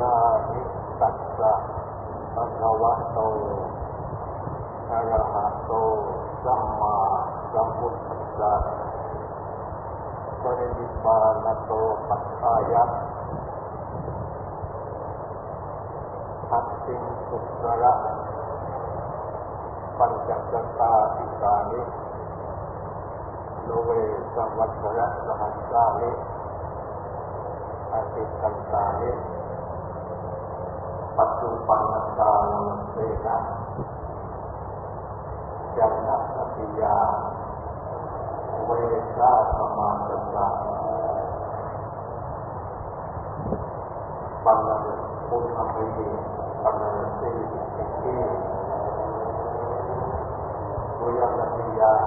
นานิตัสสะภะคะวะโตอะระหะโตสัมมาสัมพุทธัสสะปรินิพพานโตปัฏฐายะทัตติงสุสระปัญจกตาปิกานิโลเวสัมวัสระสหัสสานิอาทิตันตานิปัจจุปันนตาลเสนะจันนัสติยาเวชาสมาสัจจะปันนปุณณมิปันนสิสิกิตุยนัติยา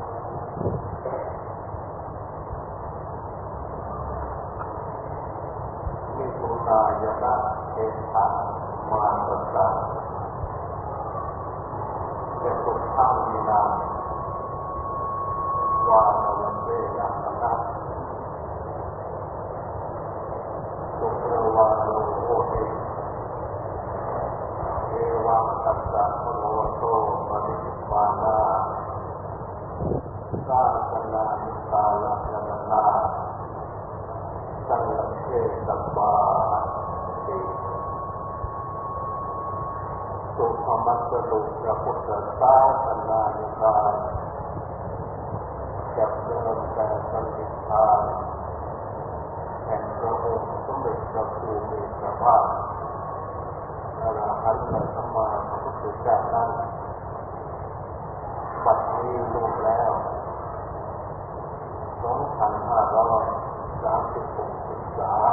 มิถุนายนะเอถะมาสัจจะเจตุขังวินาวาทวันเตนะนะสุขวาโลโหติเอวังตัสสะภะคะวะโตปรินิพพานาสาสนานิกาลยมนาสังลักเขตัปปาติสุภมัสสลุพระพุทธศาสนานิกายจับเดิมแต่สันติภาพแห่งพระองค์สมเด็จพระภูมิพระภาคอรหันตสัมมาสัมพุทธเจ้านั้นบัดนี้ล่วงแล้ว2536 พรรษา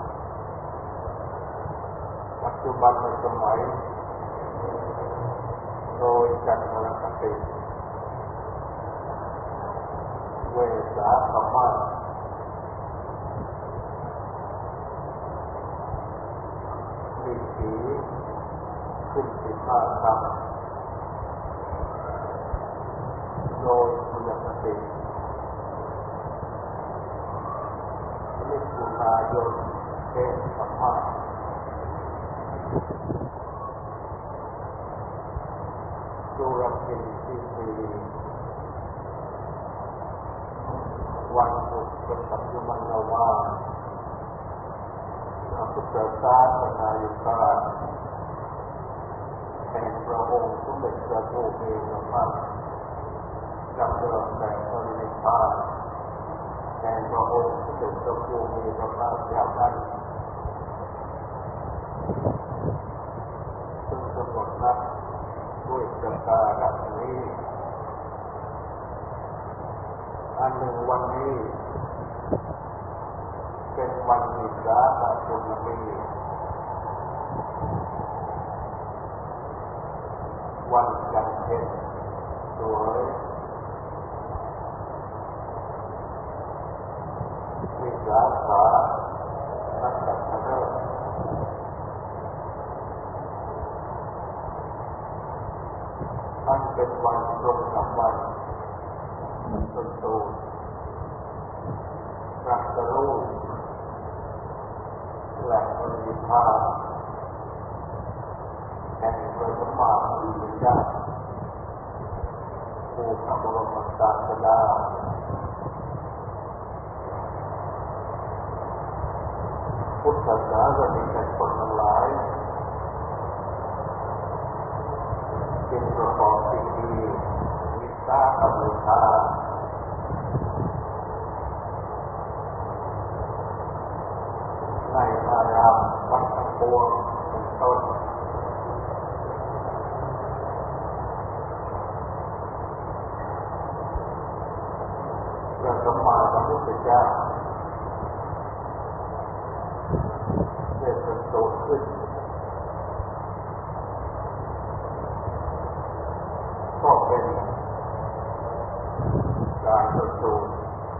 ปัจจุบันในสมัยโดยจักรคติเวสาขมาศมีสีขึ้น15 ค่ำโดยพุทธคติมิถุนายนเป็นธรรมะสุรพินที่4วันศุกร์เป็นปัจจุบันว่าพระพุทธศาสนายุคาแห่งพระองค์สมเด็จพระผู้มีพระภาคจำเริญแต่ปรินิพพานแห่งพระองค์สมเด็จพระผู้มีพระภาคเจ้านั้นซึ่งกำหนดนับด้วยประการนี้อันหนึ่งวันนี้เป็นวันวิสาขบุญมีวันจันทร์เพ็ญสวยวิสาขานักขัตฤกษ์อันเป็นวันตรงกับวันต้นตูตรัสรู้และปรินิพพานแห่งพระสัมมาสัมพุทธเจ้าผู้พระบรมศาสดาพุทธศาสนิกชนทั้งหลายจึงประกอบพิธีวิสาขบูชาในอารามวัดทั้งปวงเป็นต้นพระสัมมาสัมพุทธเจ้าได้ประสูติขึ้นก็เป็นการประสูติ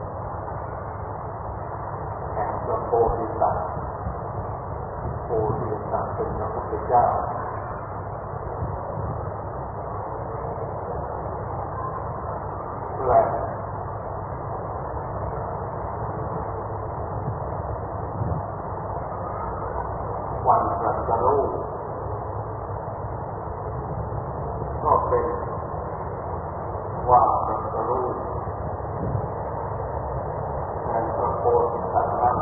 แห่งพระโพธิสัตว์โพธิสัตว์เป็นพระพุทธเจ้าและวันตรัสรู้ก็เป็นว่าตรัสรู้แห่งพระโพธิสัตว์นั้น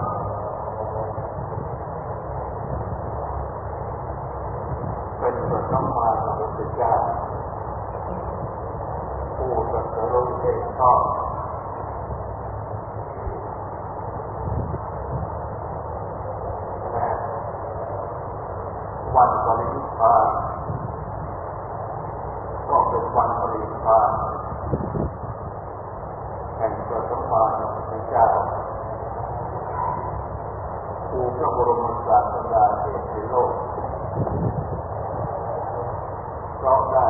เป็นพระสัมมาสัมพุทธเจ้าผู้ตรัสรู้เองชอบและวันปรินิพพานก็เป็นวันปรินิพพานแห่งพระสัมมาสัมพุทธเจ้าผู้พระบรมศาสดาเหตุในโลกเพราะได้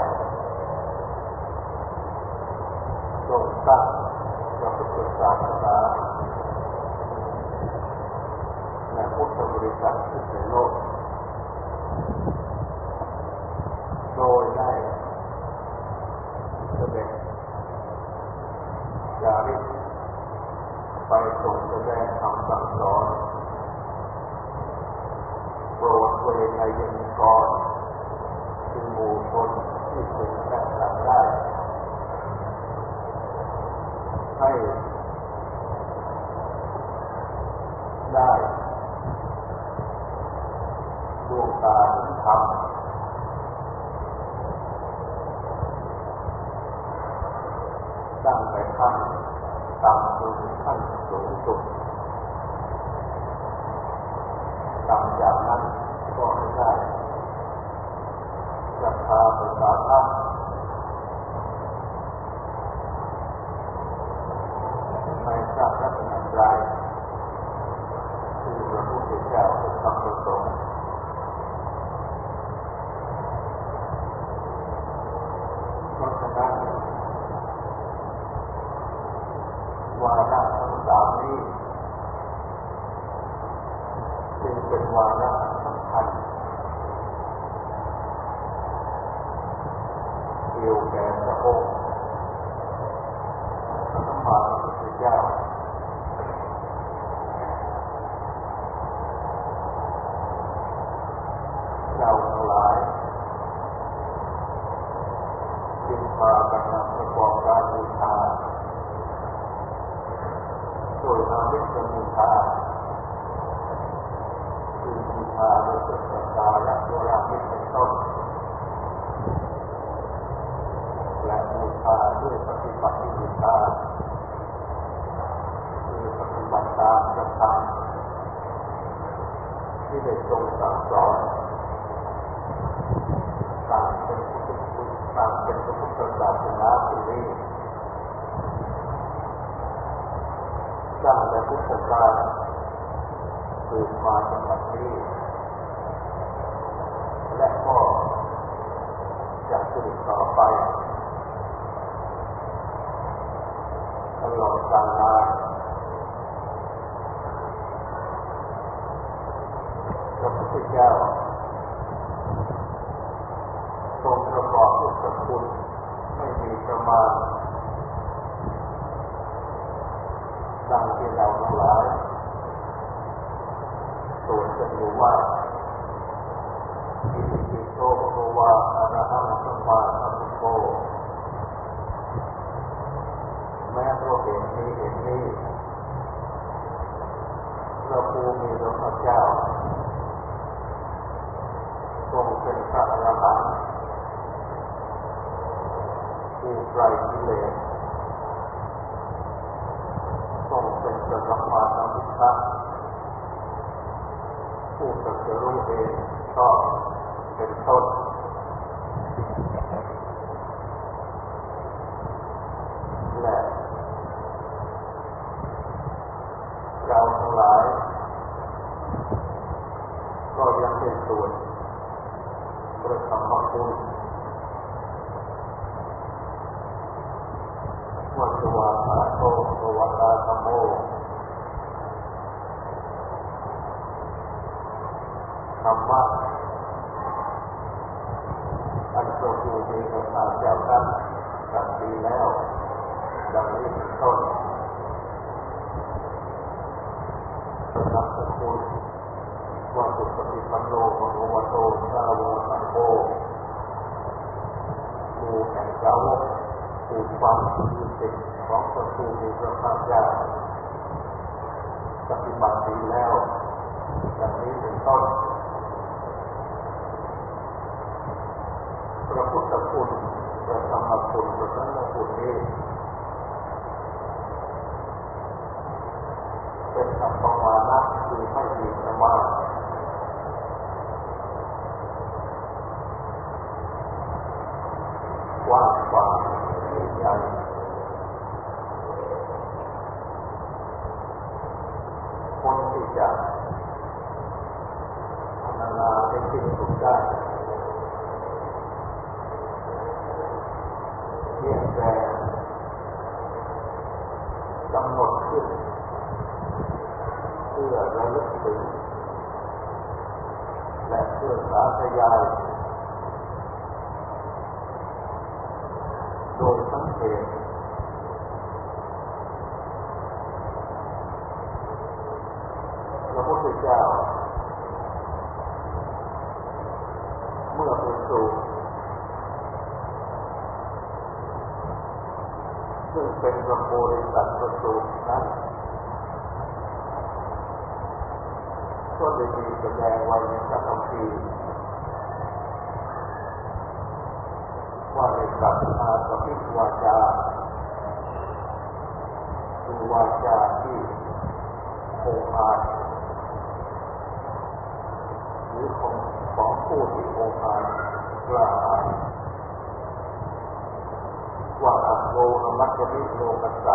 ทรงตั้งพระพุทธศาสนาและพุทธบริษัทขึ้นในโลกโดยได้เสด็จจาริกไปทรงแสดงคำสั่งสอนโปรดเวไนยนิกรคือหมู่ชนที่พึงแตกต่างได้ให้ได้ดวงตาเห็นธรรมตั้งแต่ขั้นต่ำจนถึงขั้นสูงสุดต่ำจากนั้นก็ให้ได้ศรัทธาประสาทะในพระรัตนตรัยคือพระพุทธเจ้าพระธรรมพระสงฆ์เพราะฉะนั้นวาระทั้งสามนี้จึงเป็นวาระสำคัญเกี่ยวแก่พระองค์พระสัมมาสัมพุทธเจ้าเราทั้งหลายจึงพากันนำประกอบการบูชาโดยอามิสบูชาคือบูชาโดยศรัทธาและโบราณเป็นต้นและบูชาด้วยปฏิบัติบูชาคือปฏิบัติตามพระธรรมที่ได้ทรงสั่งสอนตามเป็นพระพุทธศาสนาที่นี้สร้างแต่พุทธกาลสืบมาจนบัดนี้และก็จะสืบต่อไปตลอดกาลนานพระพุทธเจ้าทรงประกอบด้วยพระคุณไม่มีประมาณดังที่เราทั้งหลายสวดกันอยู่ว่าอิติปิโสภะคะวะอะระหังสัมมาสัมพุทโธแม้เพราะเหตุนี้พระภูมิพระภาคเจ้าทรงเป็นพระอรหันต์ผู้ไกลกิเลสทรงเป็นพระสัมมาสัมพุทธะผู้ตรัสรู้เองชอบเป็นต้นและเราทั้งหลายก็ยังเป็นส่วนพระธรรมคุณวัตวาหาโตภวตาธัมโมธรรมะอันทรงอยู่ในพระภาคเจ้าท่านตรัสดีแล้วดังนี้เป็นต้นพระนักคุณว่าสุปฏิปันโนภะคะวะโตสาวกสังโฆหมู่แห่งสาวกผู้ฟังคือศิษย์ของพระผู้มีพระภาคเจ้าปฏิบัติดีแล้วดังนี้เป็นต้นพระพุทธคุณพระธรรมคุณพระสังฆคุณนี้เป็นอัปปมานะคือไม่มีประมาณกว้างขวางยิ่งใหญ่คนที่จะพรรณนาให้สิ้นสุดได้เพียงแต่กำหนดขึ้นเพื่อระลึกถึงและเพื่อสาธยายโดยสังเกตพระพุทธเจ้าเมื่อเป็นสูตรซึ่งเป็นพระโพธิสัตว์ประสูตินั้นก็ได้มีแสดงไว้ในพระคัมภีร์ว่าในตรัสอาสพิวาจาคือวาจาที่องอาจหรือของผู้ที่องอาจกล้าหาญว่าอัตโนมัติมิโลกัสสะ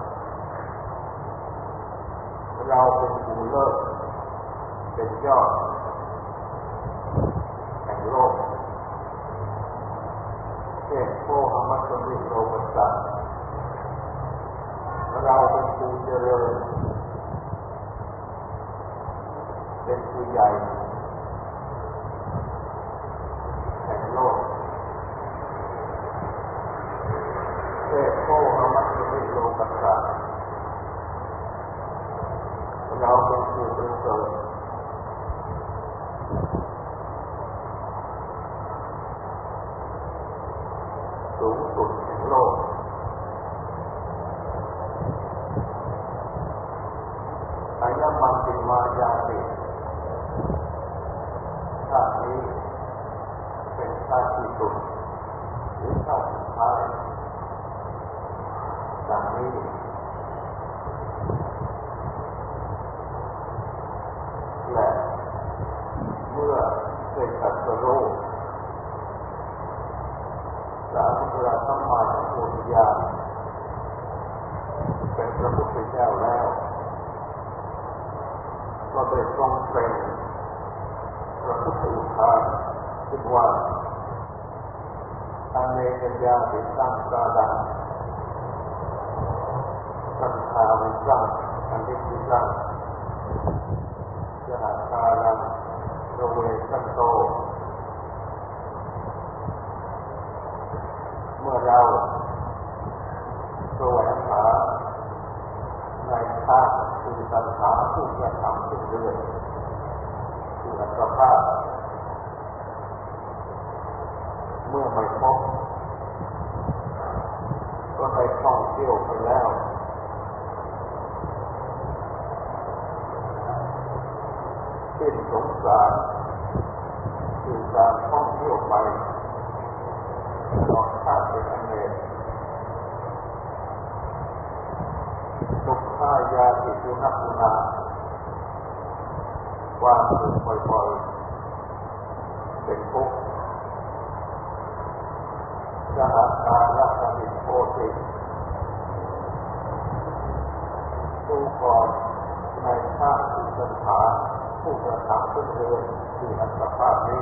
เราเป็นผู้เลิศเป็นยอดแห่งโลกเทพโพหมัตมิโลกัสสะเราเป็นผู้เจริญเป็นผู้ใหญ่แห่งโลกเทพโพหมัตมิโลกัสสะเราเป็นผู้ประเสริฐสูงสุดแห่งโลกอายมันติมายาติชาตินี้เป็นชาติที่สุดหรือชาติสุดท้ายดังนี้และเมื่อเป็นตรัสรู้พระอนุตตรสัมมาสัมพุทธญาณเป็นพระพุทธเจ้าแล้วก็ได้ทรงเป็นพระพุทธอุทานขึ้นว่าอเนกญาติสังสารังสังขาริสังอนิจจิสังยะถารังระเวสันโตเมื่อเราแสวงหาในธาตุคือสังขารผู้กระทำขึ้นเรื่อยคืออัตภาพเมื่อไม่พบก็ได้ท่องเที่ยวไปแล้วสิ้นสงสารคือการท่องเที่ยวไปตลอดชาติเป็นอเนกทุกขายาติสุนัขอุณาความสุขบ่อยๆเป็นทุกข์สหคาระสมิโพธิผู้ก่อนในชาติคือสังขารผู้กระทำขึ้นเรือนคืออัตภาพนี้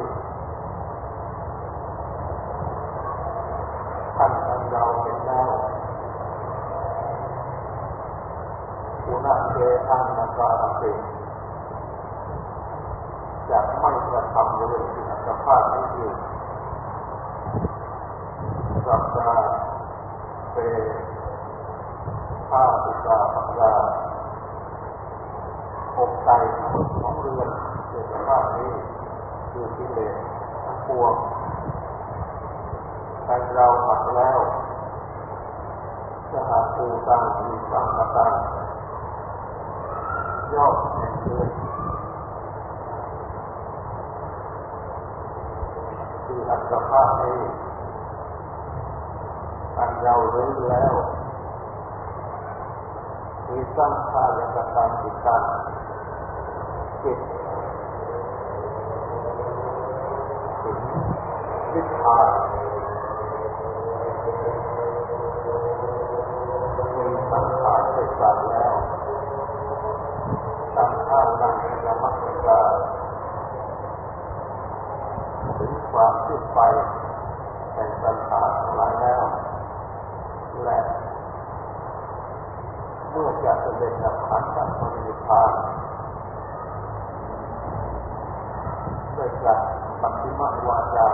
ท่านทั้งเราเห็นแล้วอุณาเกอันนาคาติจะไม่กระทำเลยที่อัตภาพนี้อยู่สัพพะเตข้าพุทธาปัญญาอกใจของเรือนเกิดภาพนี้คือกิเลสทั้งปวงแต่เราหักแล้วจะหาภูตังมีสังฆตังยอดแห่งเงินคืออัตภาพนี้อันเรารู้แล้วมีสังขารกตังจิตตังจิตถึงนิพพานมีสังขารได้สั่งแล้วสังขารนั้นจะมักจะถึงความสิ้นไปแห่งสังขารทั้งหลายแล้วและเมื่อจะเสด็จดับขันธ์ปรินิพพานด้วยการปัจฉิมวาจา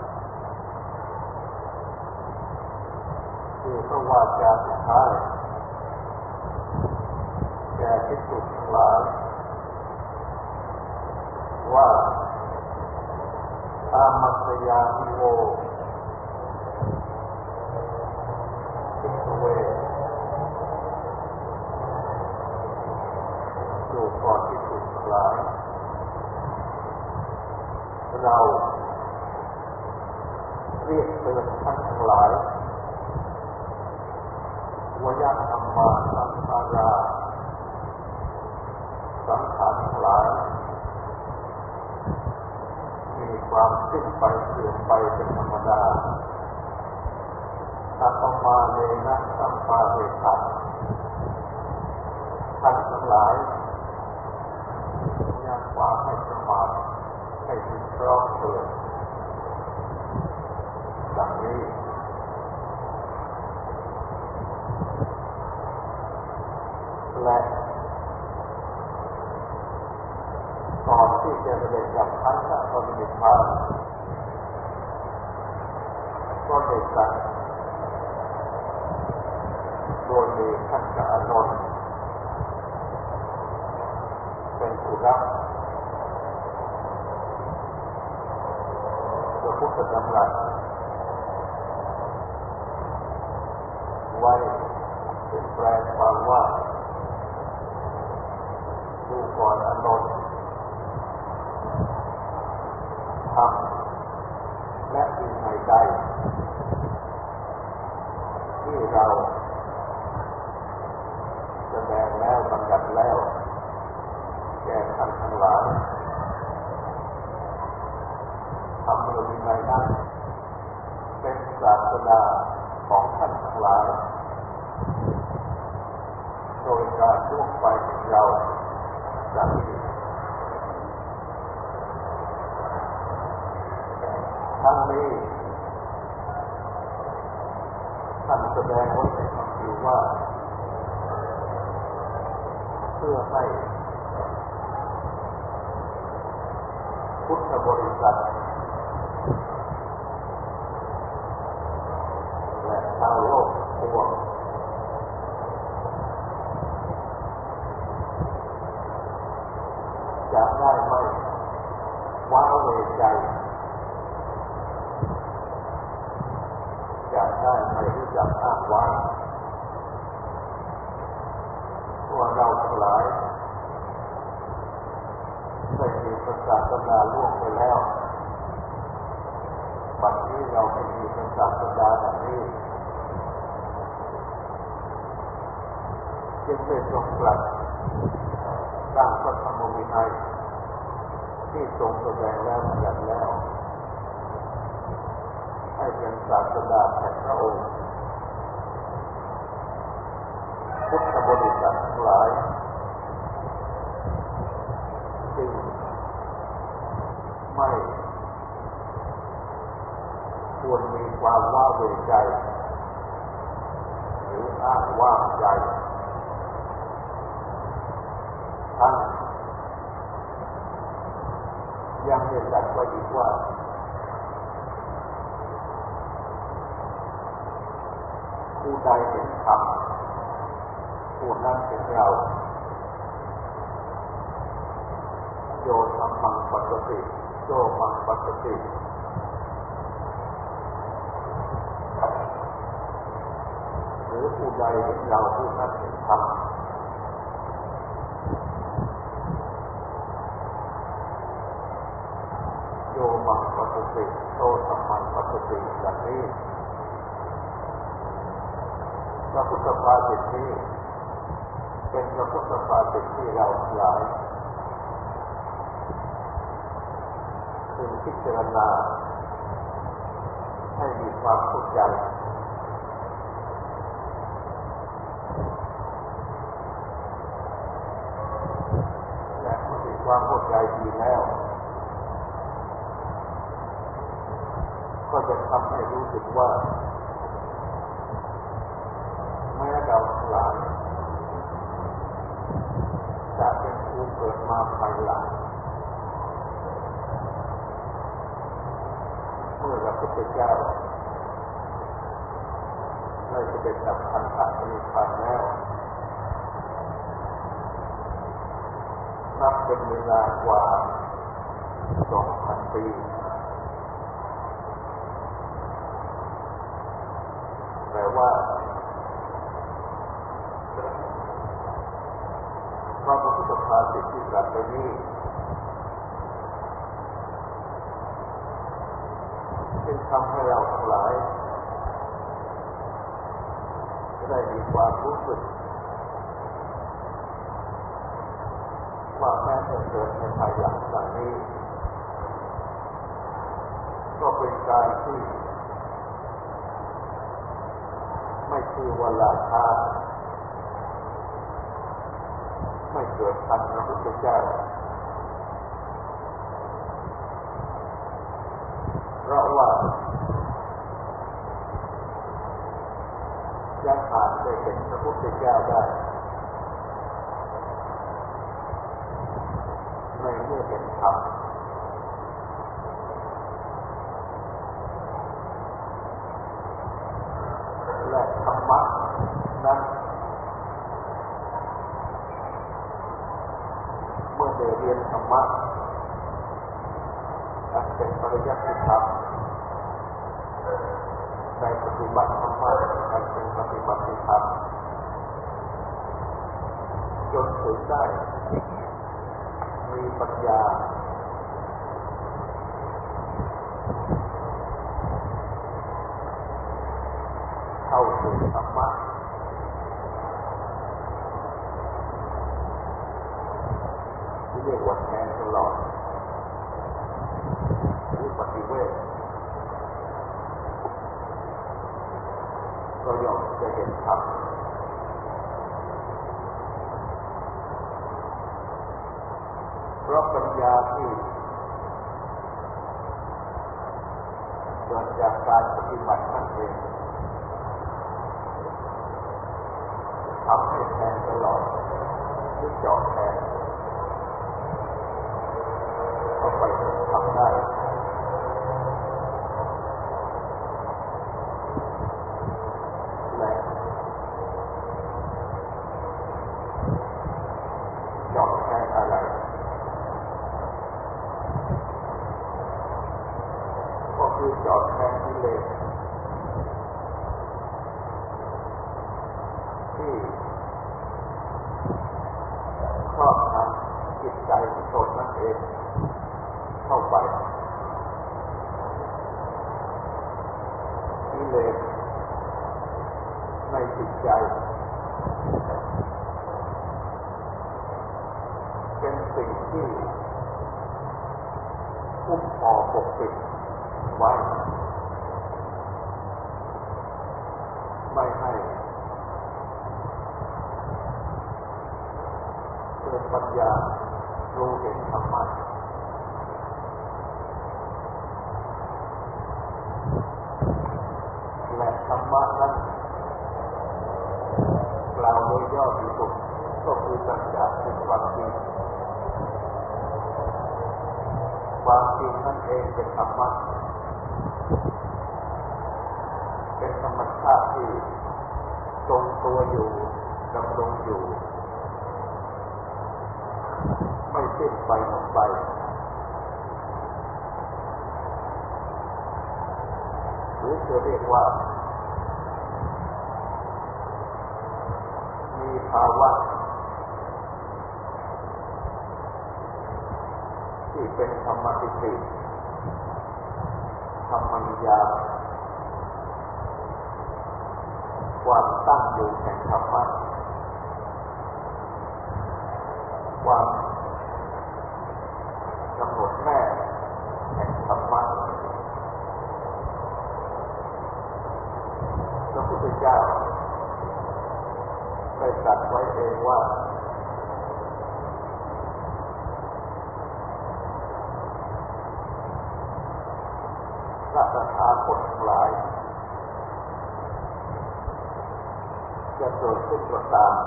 คือพระวาจาสุดท้ายแก่ภิกษุทั้งหลายว่าอามัคคยามิโวภิกขุเวดูก่อนภิกษุทั้งหลายเราเรียกเตือนท่านทั้งหลายวยะธรรมาสังขาราสังขารทั้งหลายมีความสิ้นไปเสื่อมไปเป็นธรรมดาอัปปมาเนนะสัมปาเวทัสท่านทั้งหลายยังความให้ประมาทให้ถึงพร้อมเถิดดังนี้และก่อนที่จะเสด็จดับขันธ์ปรินิพพานก็ได้ตรัสโดยมีท่านพระอานนท์เป็นผู้รับพระพุทธดำรัสไว้เป็นแปลความว่าดูก่อนอานนท์ธรรมและวินัยใดที่เราแสดงแล้วบัญญัติแล้วแก่ท่านทั้งหลายธรรมและวินัยนั้นเป็นศาสดาของท่านทั้งหลายโดยการล่วงไปของเราจากนี้ทั้งนี้ท่านแสดงไว้ในคำพีว่าเพื่อให้พุทธบริษัทและชาวโลกทั้งปวงจะได้ไม่ว้าเหวใจจะได้ไม่รู้จักอ้างว้างว่าเราทั้งหลายได้มีพระศาสดาล่วงไปแล้วบัดนี้เราไม่มีพระศาสดาดังนี้จึงได้ทรงตรัสร่างพระธรรมวินัยที่ทรงแสดงแล้วบัญญัติแล้วให้เป็นศาสดาแห่งพระองค์พุทธบริษัททั้งหลายจึงไม่ควรมีความว้าเหวใจหรืออ้างว้างใจทั้งยังได้ตรัสไว้อีกว่าผู้ใดเห็นธรรมผู้นั้นเป็นเราโยธัมมังปัสสติโยมังปัสสติหรือผู้ใดเห็นเราผู้นั้นเห็นธรรมโยมังปัสสติโยธัมมังปัสสติอย่างนี้พระพุทธภาษิตนี้เป็นพระพุทธภาษิตที่เราทั้งหลายพึงพิจารณาให้มีความเข้าใจและเมื่อมีความเข้าใจดีแล้วก็จะทำให้รู้สึกว่าแม้เราทั้งหลายจะเป็นผู้เกิดมาภายหลังเมื่อพระพุทธเจ้าได้เสด็จดับขันธปรินิพพานแล้วนับเป็นเวลากว่า 2,000 ปีแต่ว่าพระพุทธภาษิตที่ตรัสไว้นี้จึงทำให้เราทั้งหลายได้มีความรู้สึกว่าแม้จะเกิดในภายหลังจากนี้ก็เป็นการที่ไม่ชื่อว่าลาช้าไม่เกิดทันพระพุทธเจ้าเพราะว่ายังอาจได้เห็นพระพุทธเจ้าได้ในเมื่อเห็นธรรมและธรรมะนั้นเมื่อได้เรียนธรรมะอันเป็นปริยัติธรรมในปฏิบัติธรรมะอันเป็นปฏิบัติธรรมจนถึงได้มีปัญญาเข้าถึงธรรมะที่เรียกว่าแทงตลอดหรือปฏิเวทก็ย่อมจะเห็นธรรมเพราะปัญญาที่เกิดจากการปฏิบัตินั่นเองทำให้แทงตลอดหรือเจาะแทงเข้าไปทำได้และเจาะแทงอะไรก็คือเจาะแทงกิเลสที่ครอบงำจิตใจของตนนั่นเองเข้าไปกิเลสในจิตใจเป็นสิ่งที่คุ้มห่อปกปิดไว้ไม่ให้เกิดปัญญารู้เห็นธรรมะและธรรมะนั้นกล่าวโดยย่อที่สุดก็คือสัจจะคือความจริงความจริงนั่นเองเป็นธรรมะเป็นธรรมชาติที่ทรงตัวอยู่ดำรงอยู่ไม่เปสิ้นไปหมดไปหรือจะเรียกว่ามีภาวะที่เป็นธรรมทิฏฐิธรรมนิยามความตั้งอยู่แห่งธรรมะความกำหนดแน่แห่งธรรมะพระพุทธเจ้าได้ตรัสไว้เองว่าพระตถาคตทั้งหลายจะเกิดขึ้นก็ตาม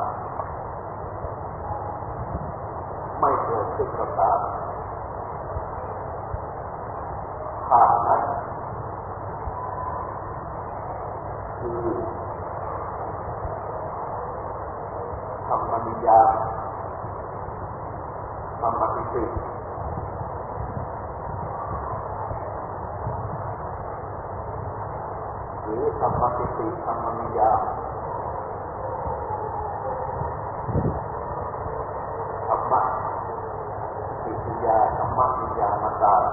ไม่เกิดขึ้นก็ตามภาพนั้นคือธรรมนิยามธรรมทิฏฐิหรือธรรมทิฏฐิธรรมนิยามธรรมะทิฏฐิยาธรรมนิยามตา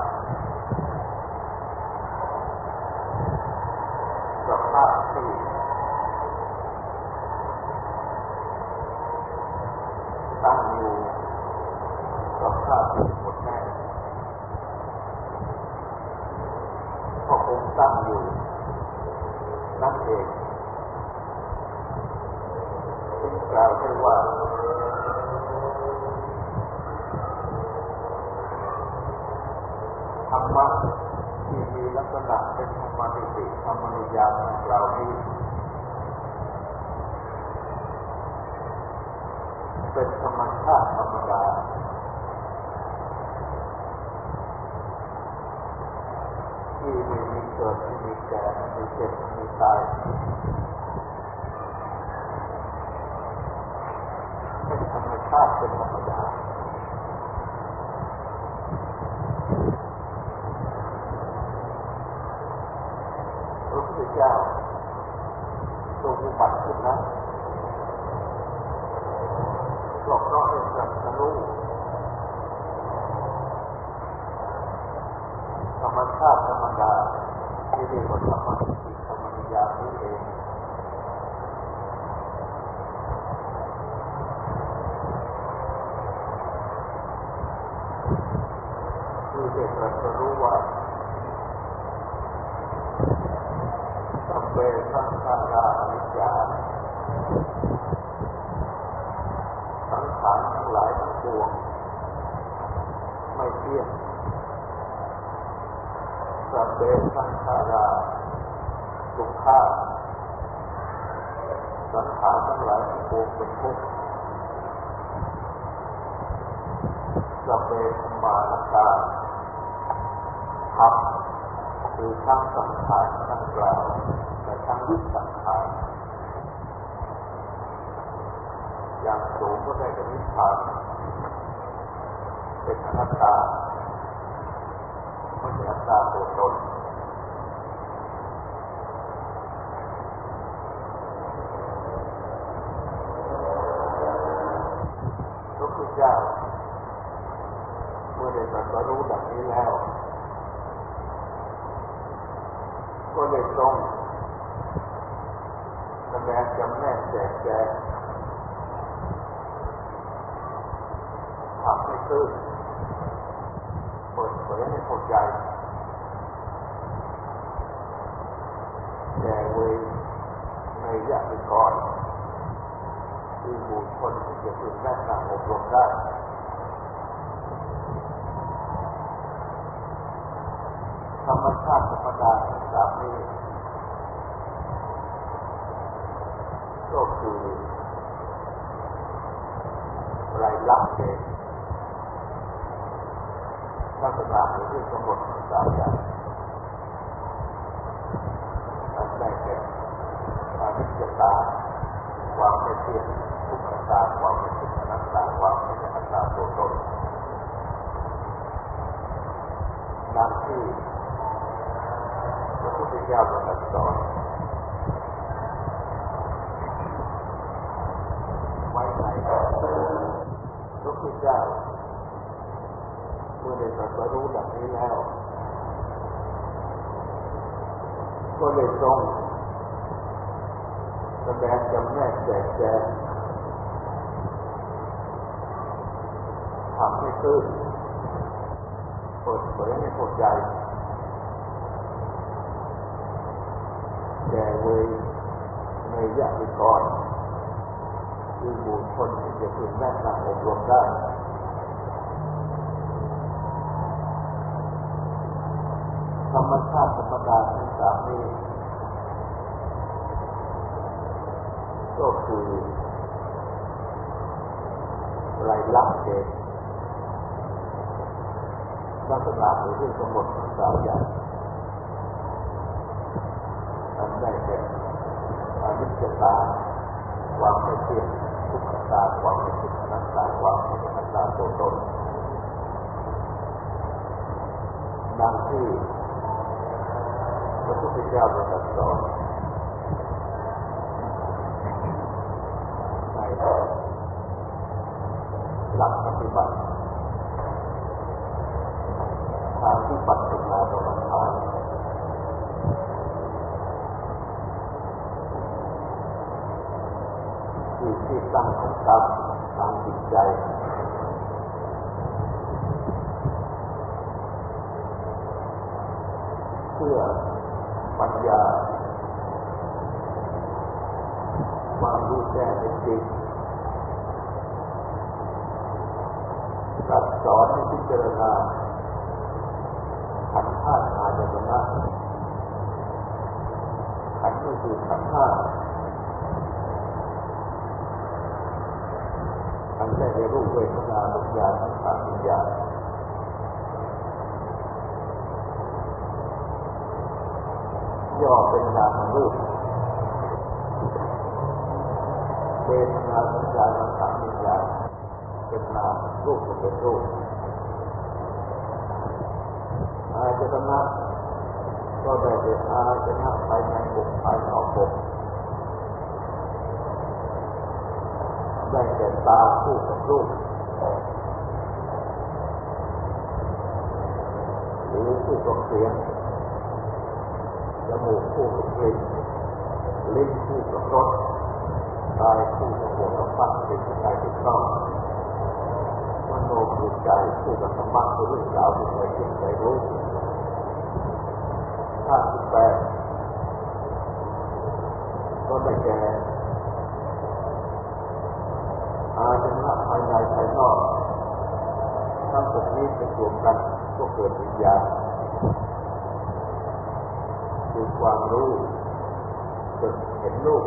สภาพที่ตั้งอยู่สภาพที่หมดแน่ก็คงตั้งอยู่นั่นเองจึงกล่าวได้ว่าธรรมะที่มีลักษณะเป็นธรรมทิฏฐิธรรมนิยามดังกล่าวนี้เป็นธรรมชาติธรรมดาที่ไม่มีเกิดไม่มีแก่ไม่มีเจ็บไม่มีตายเป็นธรรมชาติเป็นธรรมดาพระพุทธเจ้าทรงอุบัติขึ้นนั้นก็เพราะได้ตรัสรู้ธรรมชาติธรรมดาที่เรียกว่าธรรมทิฏฐิธรรมนิยามนี้เองคือได้ตรัสรู้ว่าสัพเพสังขาราอนิจจาสังขารทั้งหลายทั้งปวงไม่เที่ยงสัพเพสังขาราทุกขาสังขารทั้งหลายทั้งปวงเป็นทุกข์สัพเพธัมมานัตตาธรรมคือทั้งสังขารทั้งกล่าวและทั้งวิสังขารอย่างสูงก็ได้กับนิพพานเป็นอนัตตาไม่ใช่อัตตาตัวตนพระพุทธเจ้าเมื่อได้ตรัสรู้ดังนี้แล้วก็ได้ทรงแสดงจำแนกแจกแจงทำให้ตื้นเปิดเผยให้เข้าใจแก่เวในญาติกรคือบุคคลที่จะพึงแนะนำอบรมได้ธรรมชาติธรรมดาทั้งสามนี้ก็คือรายลักษณ์เองลักษณะที่กำหนดทั้งสามอย่างอันได้แก่อนิจจตาความไม่เที่ยงทุกขัตตาความไม่เที่ยงอนัตตาความไม่ใช่อัตตาตัวตนดังที่พระพุทธเจ้าตรัสสอนไว้ในพระพุทธเจ้าเมื่อได้ตรัสรู้ดังนี้แล้วก็เลยทรงแสดงจำแนกแจกแจงทำให้ตื่นเปิดเผยให้เข้าใจแก่เวยในญาติกรคือบุคคลที่จะพึงแนะนำอบรมได้ธรรมชาติธรรมดาทั้งสามนี้ก็คือไตรลักษณ์เองลักษณะหรือที่กำหนดทั้งสามอย่างอันได้แก่อนิจจตาความไม่เที่ยงทุกขตาความไม่เที่ยงอนัตตาความไม่เที่ยงอัตตาตัวตนดังที่พระพุทธเจ้าได้ตรัสสอนในหลักปฏิบัติทางที่ปัจจุบันกรรมฐานคือที่ตั้งของกรรมทางจิตใจเพื่อปัญญาความรู้แจ้งจริงตรัสสอนให้พิจารณาขันธ์ห้าอาจจะนะขันธ์ก็คือขันธ์ห้าอันได้ในรูปเวทนาสัญญาสังขารวิญญาณย่อเป็นนามรูปเวทนาสัญญาสังขารวิญญาณเป็นนามรูปก็เป็นรูปอาจจะนะก็ได้เป็นอาจจะนะภายในอกภายนอกอกได้แก่ตาคู่กับรูปหูคู่กับเสียงจมูกคู่กับกลิ่นลิ้นคู่กับรสกายคู่กับโผฏฐัพพะเป็นที่ใจถูกต้องมโนคือใจคู่กับธรรมะคือเรื่องราวที่ใจคิดใจรู้58ก็ได้แก่อาจจะภายในภายนอกทั้งหมดนี้เป็นรวมกันก็เกิดวิญญาณคือความรู้เกิดเห็นรูป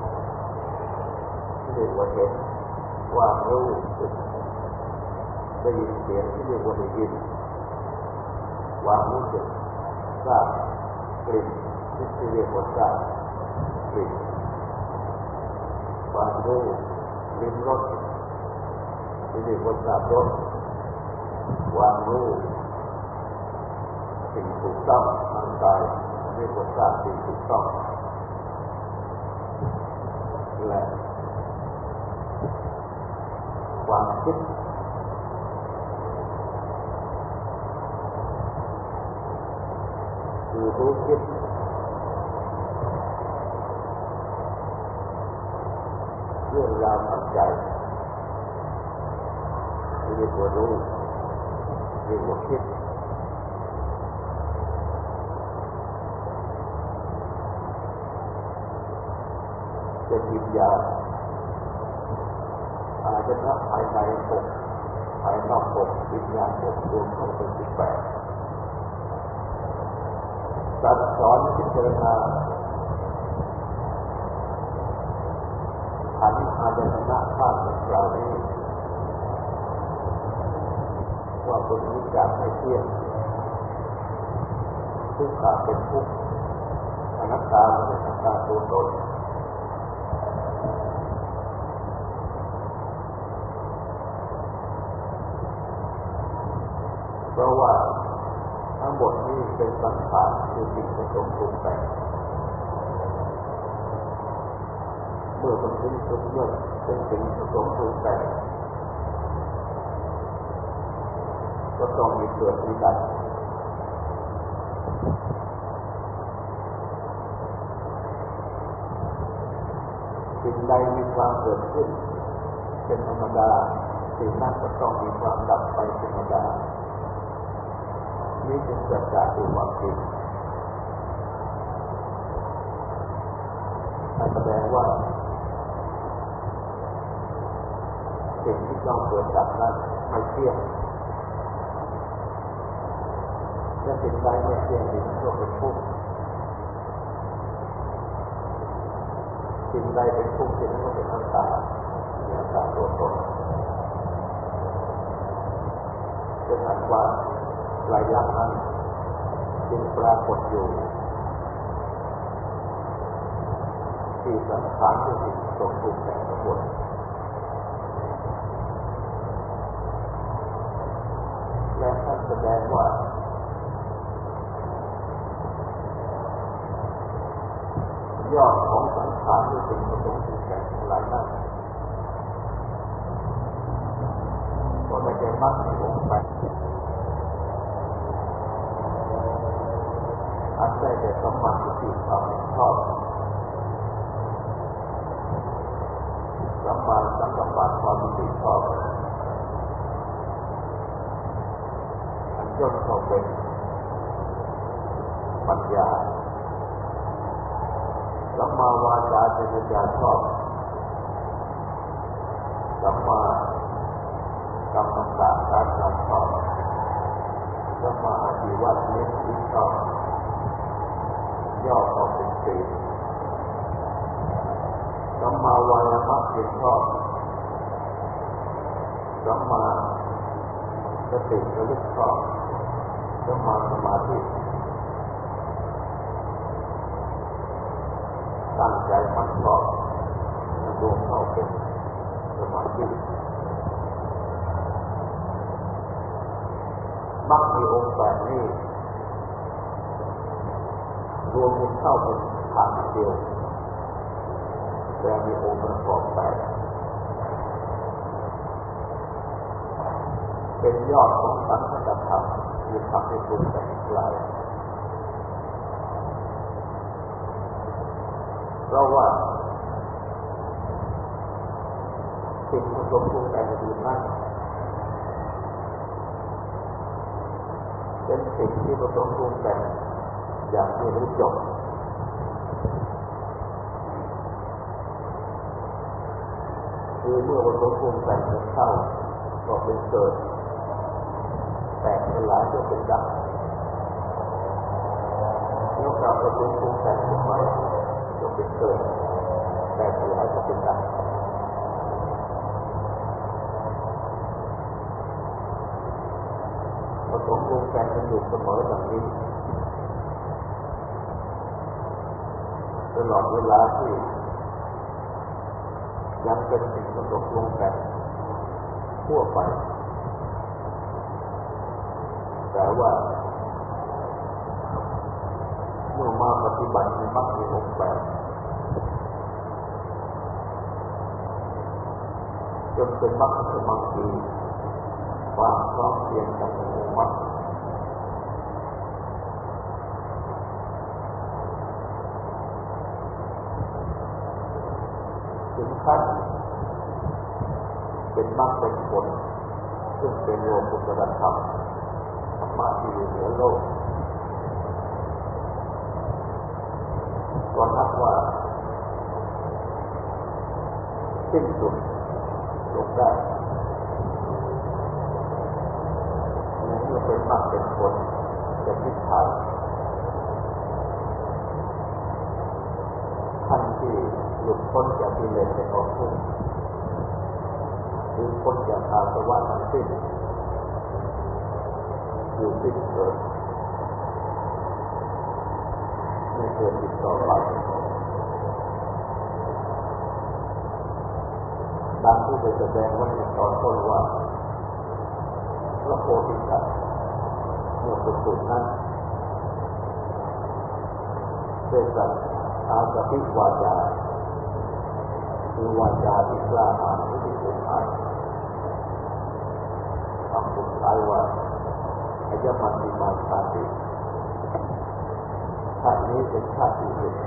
ที่เรียกว่าเห็นความรู้สึกได้ยินเสียงที่เรียกว่าได้ยินความรู้สึกทราบกลิ่นที่เรียกว่าทราบกลิ่นความรู้ลิ้มรสที่เรียกว่าทราบรสความรู้สิ่งถูกต้องทางกายเรียกว่าทราบสิ่งถูกต้องและความคิดคือรู้คิดเรื่องราวทางใจเรียกว่ารู้เรียกว่าคิดเป็นวิญญาณอาจจะภายในอกภายนอกอกวิญญาณอกรวมเข้าเป็น18การสอนพิจารณาขันธ์อาจจะนะธาตุของเรานี้ว่าเป็นนิจจังไม่เที่ยงทุกข์เป็นทุกข์อนัตตาเป็นอนัตตาตัวตนเพราะว่าทั้งหมดนี้เป็นสังขารคือสิ่งผสมปรุงแต่งเมื่อมันเป็นสิ่งผสมปรุงแต่งก็ต้องมีเกิดมีดับสิ่งใดมีความเกิดขึ้นเป็นธรรมดาสิ่งนั้นก็ต้องมีความดับไปเป็นธรรมดานี่เป็นสัจจะคือความจริงแสดงว่าสิ่งที่ต้องเกิดดับนั้นไม่เที่ยงและสิ่งใดไม่เที่ยงสิ่งนั้นก็เป็นทุกข์สิ่งใดเป็นทุกข์สิ่งนั้นก็เป็นอนัตตามีอัตตาตัวตนเป็นอันว่าไตรลักษณ์นั้นจึงปรากฏอยู่ที่สังขารที่สิ่งผสมปรุงแต่งทั้งหมดและท่านแสดงว่ายอดของสังขารที่สิ่งผสมปรุงแต่งทั้งหลายนั้นก็ไม่ใช่มรรคในองค์แปดอันได้แก่สัมมาทิฏฐิความเห็นชอบสัมมาสังกัปปะความรู้สึกชอบอันย่นเข้าเป็นปัญญาสัมมาวาจาเป็นปัญญาชอบสัมมากัมมันตะการงานชอบสัมมาอาชีวะเลี้ยงชีวิตชอบย่อเข้าเป็นศีลสัมมาวายามะเป็นชอบสัมมาสติระลึกชอบสัมมาสมาธิตั้งใจมั่นชอบรวมเข้าเป็นสมาธิมรรคมีองค์แปดนี้รวมกันเข้าเป็นฐานเดียวแต่มีองค์ประกอบแปดเป็นยอดของสังคตธรรมที่ทำให้ปรุงแต่งหลายเพราะว่าสิ่งผสมปรุงแต่งอื่นนั้นเป็นสิ่งที่ผสมปรุงแต่งอย่างไม่รู้จบคือเมื่อผสมปรุงแต่งกันเข้าก็เป็นเกิดแตกสลายก็เป็นดับเมื่อกลับผสมปรุงแต่งขึ้นใหม่ก็เป็นเกิดแตกสลายก็เป็นดับผสมปรุงแต่งกันอยู่เสมอแบบนี้ตลอดเวลาที่ยังเป็นสิ่งผสมปรุงแต่งทั่วไปแต่ว่าเมื่อมาปฏิบัติในมรรคมีองค์แปดจนเป็นมรรคสมังคีความพร้อมเพรียงกันในองค์มรรคถึงขั้นเป็นมรรคเป็นผลซึ่งเป็นโลกุตตรธรรมธรรมะที่อยู่เหนือโลกก็นับว่าสิ้นสุดลงได้เมื่อเป็นมรรคเป็นผลเป็นนิพพานท่านที่หลุดพ้นจากกิเลสในกองทุกข์หรือพ้นจากอาสวะทั้งสิ้นอยู่สิ้นเกิดไม่เกิดอีกต่อไปดังที่ได้แสดงไว้ในตอนต้นว่าพระโพธิสัตว์เมื่อสุดนั้นเป็นสัตว์อาสติวาจาคือวาจาที่กล้าหาญที่สุดท้ายคำสุดท้ายว่าอายมันติมาชาติชาตินี้เป็นชาติที่หนึ่ง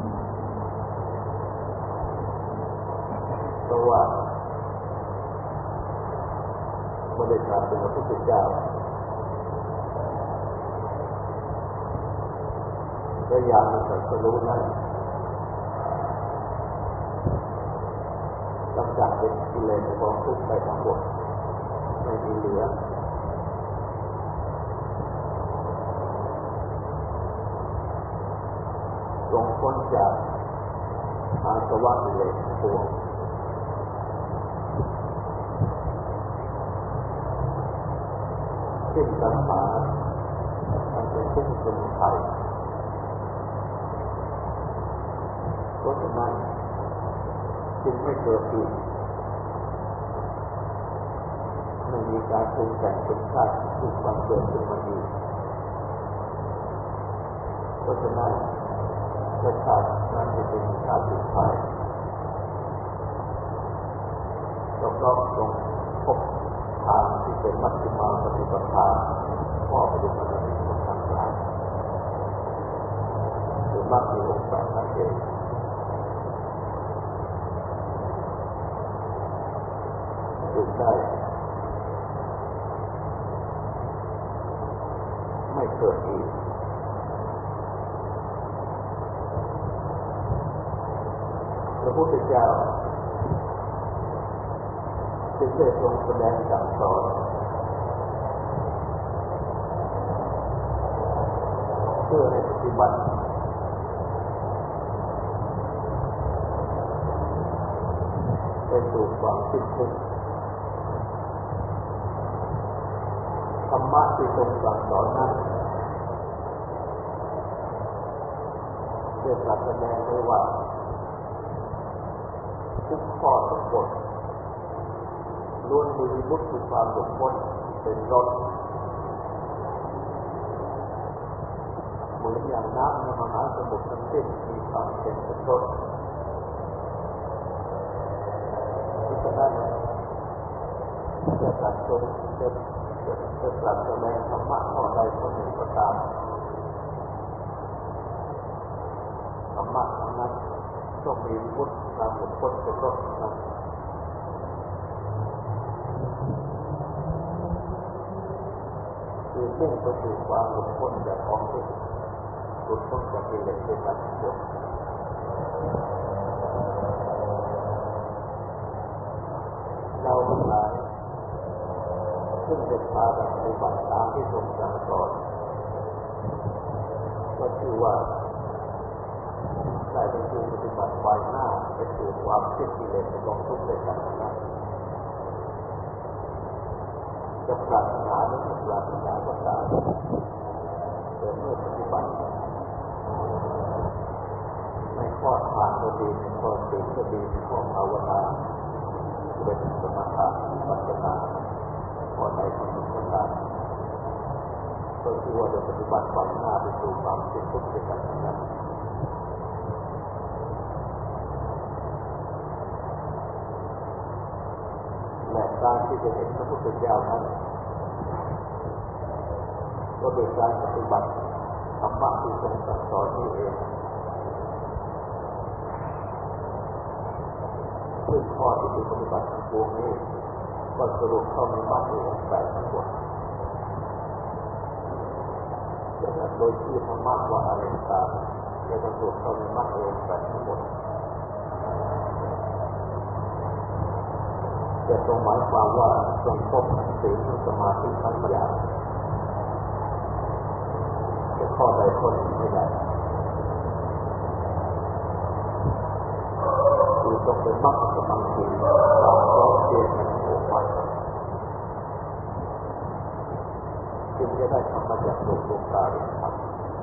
เพราะว่าเมื่อได้ตรัสเป็นพระพุทธเจ้าพยายามตรัสรู้นั้นกำจัดเป็นกิเลสของทุกข์ไปทั้งหมดไม่มีเหลือทรงพ้นจากอาสวะกิเลสทั้งปวงสิ้นตัณหาอันเป็นทุกข์สมุทัยเพราะฉะนั้นจึงไม่เกิดอีกไม่มีการปรุงแต่งเป็นชาติทุกวันเกิดขึ้นมาอีกเพราะฉะนั้นชาตินั้นจะเป็นชาติสุดท้ายต้องทรงพบทางที่เป็นมัชฌิมาปฏิปทาข้อปฏิบัติทั้งหลายหรือมรรคมีองค์แปดนั่นเองจึงได้ไม่เกิดอีกพระพุทธเจ้าจึงได้ทรงแสดงสั่งสอนเพื่อให้ปฏิบัติไปสู่ความสิ้นทุกข์ธรรมะที่ทรงสั่งสอนนั้นได้ตรัสแสดงไว้ว่าทุกข้อทุกบทล้วนมีวิมุตติคือความหลุดพ้นเป็นรสเหมือนอย่างน้ำในมหาสมุทรทั้งสิ้นมีความเค็มเป็นรสเพราะฉะนั้นจะตรัสแสดงธรรมะข้อใดข้อหนึ่งก็ตามธรรมะนั้นต้องมีวิมุตติความหลุดพ้นเป็นรสนั้นคือมุ่งไปสู่ความหลุดพ้นจากของทุกข์หลุดพ้นจากกิเลสด้วยกันทั้งหมดเราทั้งหลายซึ่งเป็นพากันปฏิบัติตามที่ทรงสั่งสอนก็คือว่าได้เป็นผู้ปฏิบัติไปหน้าไปสู่ความสิ้นกิเลสของทุกข์ด้วยกันทั้งนั้นจะปรารถนาหรือไม่ปรารถนาก็ตามแต่เมื่อปฏิบัติในข้อทานก็ดีในข้อศีลก็ดีในข้อภาวนาเป็นสมถะวิปัสสนาข้อใดข้อหนึ่งก็ตามก็คือว่าจะปฏิบัติไปหน้าไปสู่ความสิ้นทุกข์ด้วยกันทั้งนั้นและการที่จะเห็นพระพุทธเจ้านั้นก็โดยการปฏิบัติธรรมะที่ทรงสั่งสอนนี้เองซึ่งข้อที่ปฏิบัติทั้งปวงนี้ก็สรุปเข้าในมรรคมีองค์แปดทั้งหมดโดยที่ธรรมะว่าอะไรต่างจะสรุปเข้าในมรรคมีองค์แปดทั้งหมดจะทรงหมายความว่าทรงพบศีลสมาธิปัญญาจะข้อใดข้อหนึ่งไม่ได้คือต้องเป็นมรรคกับมังคีความพร้อมเพรียงกันโอปัฏจึงจะได้ธรรมะจากดวงตาเห็นธรรม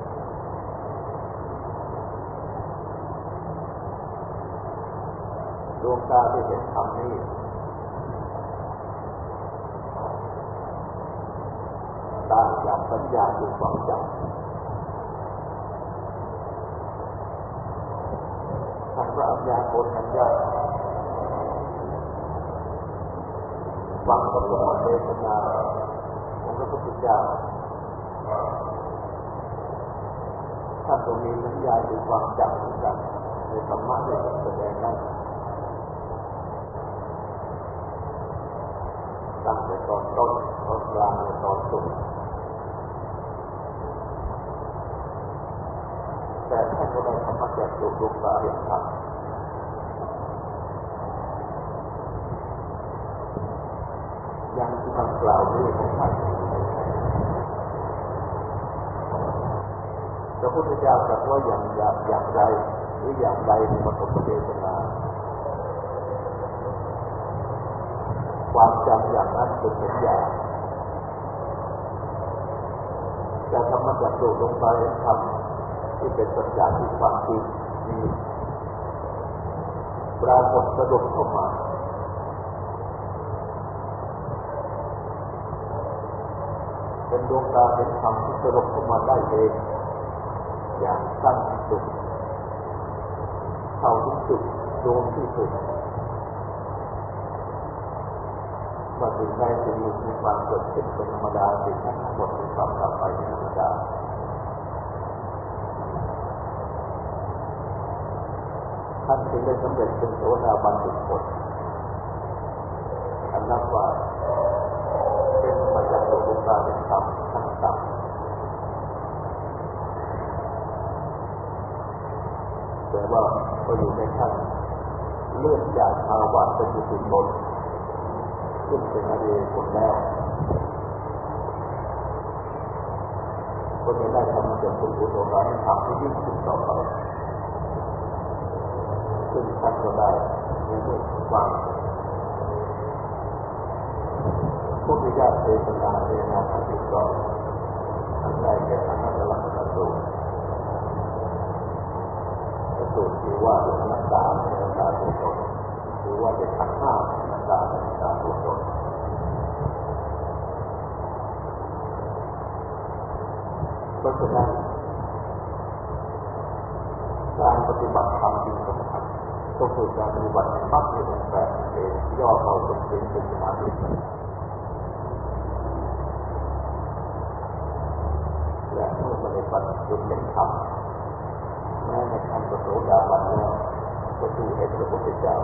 ดวงตาที่เห็นธรรมนี้ต่างจากสัญญาคือความจำท่านพระอัญญาโกณทัญญาฟังพระธรรมเทศนาของพระพุทธเจ้าท่านก็มีสัญญาคือความจำเหมือนกันในธรรมะที่แสดงนั้นตั้งแต่ตอนต้นตอนกลางและตอนสุดแต่ท่านก็ได้ธรรมะแจกดวงตาเห็นธรรมอย่างที่ท่านกล่าวนี้ของท่านพระพุทธเจ้าตรัสว่าอย่างไรหรืออย่างไรในปฐมเทศนาความจำอย่างนั้นเป็นสัญญาแต่ธรรมะจักสุลงไปทำที่เป็นสัญญาที่ความจริงนี้ปรากฏสะดุดเข้ามาเป็นดวงตาเป็นธรรมที่สะดุดเข้ามาได้เองอย่างสั้นที่สุดเข้าถึงจุดดวงที่สุดว่าสิ่งใดสิ่งหนึ่งมีความเกิดขึ้นเป็นธรรมดาสิ่งนั้นทั้งหมดมีความดับไปเป็นธรรมดาท่านจึงได้สำเร็จเป็นโสดาบันทุกคนอันนับว่าเป็นมาจากดวงตาเป็นธรรมขั้นต่ำแต่ว่าก็อยู่ในขั้นเลื่อนจากภาวะเป็นจุดบนขึ้นเป็นอริยผลแล้วก็จะได้ทำจากคุณอุตสาหธรรมที่ยิ่งขึ้นต่อไปซึ่งท่านก็ได้ในเรื่องฟังพวกที่ญาติเทศนาในงานที่สองอันใดแก่อนัตตลักษณสูตรสูตรที่ว่าด้วยอนัตตาในอนัตตาตัวตนหรือว่าเป็นขันธ์ห้าอนัตตาในอนัตตาตัวตนเพราะฉะนั้นการปฏิบัติธรรมจริงสำคัญก็คือการปฏิบัติมรรคในองค์แปดเองย่อเอาเป็นศีลเป็นสมาธิและเมื่อปฏิบัติจนเป็นธรรมแม้ในขั้นโสดาบันแล้วก็คือเห็นพระพุทธเจ้า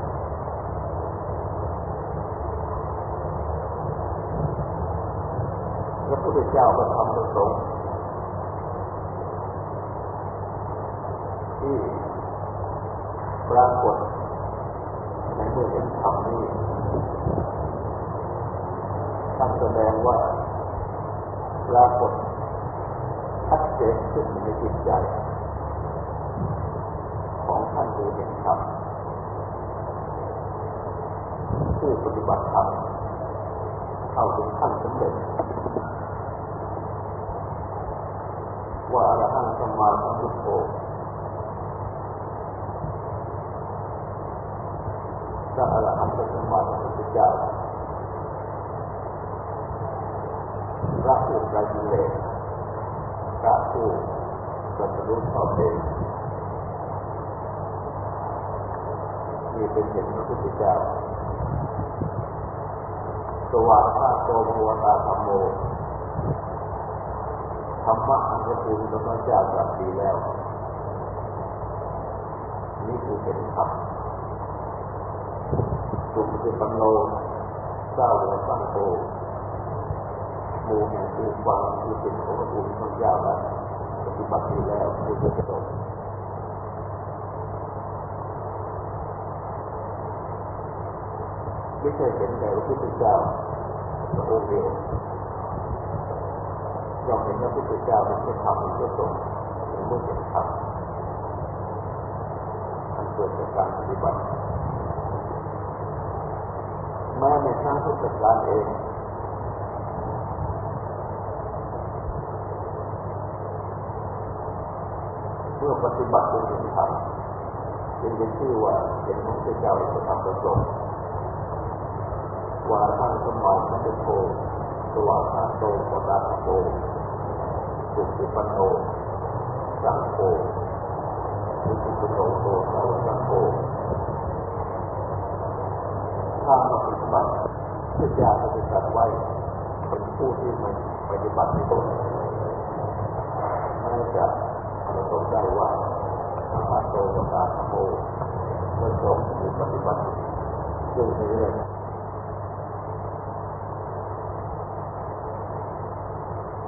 พระพุทธเจ้าก็ทำประสงค์ที่ปรากฏในเมื่อเห็นธรรมนี้ท่านแสดงว่าปรากฏชัดเจนขึ้นในจิตใจของท่านผู้เห็นธรรมผู้ปฏิบัติธรรมเข้าถึงขั้นสำเร็จว่าอรหังสัมมาสัมพุทโธพระอรหันตสัมมาสัมพุทธเจ้าพระผู้ไกลกิเลสพระผู้ตรัสรู้ชอบเองนี่เป็นเห็นพระพุทธเจ้าสวากขาโตภควตาธัมโมธรรมะอันเป็นภูมิพระเจ้าตรัสดีแล้วนี่คือเป็นธรรมสุปฏิปันโนเจ้าและตั้งโตหมู่แห่งผู้ฟังผู้เป็นของพระภูมิพระเจ้านั้นปฏิบัติดีแล้วผู้เป็นประโยชน์ไม่ใช่เป็นแต่พระพุทธเจ้าพระองค์เดียวย่อมเห็นพระพุทธเจ้าเป็นธรรมเป็นพระสงฆ์ในเมื่อเป็นธรรมอันเกิดจากการปฏิบัติแม้ในครั้งพุทธกาลเองเมื่อปฏิบัติจนถึงธรรมจึงเป็นชื่อว่าเป็นพระพุทธเจ้าเป็นธรรมประสงค์ว่าท่านสมมาสัมพุทโธโสวะหะโตปะตะโตสุปฏิปันโนสังโฆสุปฏิปันโนโตสาวกสังโฆถ้ามาปฏิบัติพุทธเจ้าจะตรัสไว้เป็นผู้ที่มันปฏิบัติในตนแม้จะเราต้องได้ว่าหะโตปะตะโตไม่ตรงหรือปฏิบัติซึ่งนี้เลย